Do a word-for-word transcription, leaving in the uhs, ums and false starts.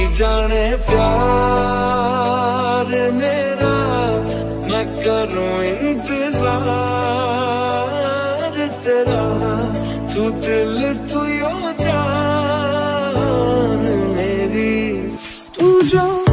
जाने प्यार मेरा, मैं करूं इंतजार तेरा, तू दिल तू यो जान मेरी, तू जो